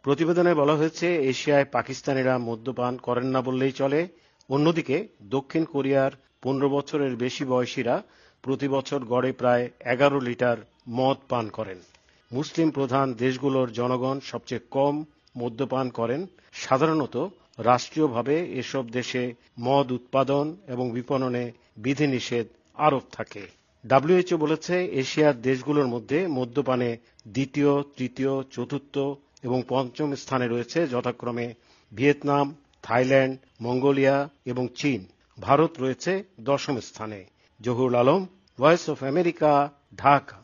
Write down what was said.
প্রতিবেদনে বলা হয়েছে এশিয়ায় পাকিস্তানিরা মদ্যপান করেন না বললেই চলে। অন্যদিকে দক্ষিণ কোরিয়ার 15 বছরের বেশি বয়সীরা প্রতি বছর গড়ে প্রায় 11 লিটার মদ পান করেন। মুসলিম প্রধান দেশগুলোর জনগণ সবচেয়ে কম মদ্যপান করেন। সাধারণত রাষ্ট্রীয়ভাবে এসব দেশে মদ উৎপাদন এবং বিপণনে বিধিনিষেধ আরোপ থাকে। ডব্লিউএইচও বলেছে এশিয়ার দেশগুলোর মধ্যে মদ্যপানে দ্বিতীয়, তৃতীয়, চতুর্থ এবং পঞ্চম স্থানে রয়েছে যথাক্রমে ভিয়েতনাম, থাইল্যান্ড, মঙ্গোলিয়া এবং চীন। ভারত রয়েছে 10ম স্থানে। Zahurul Alam, voice of America, Dhaka.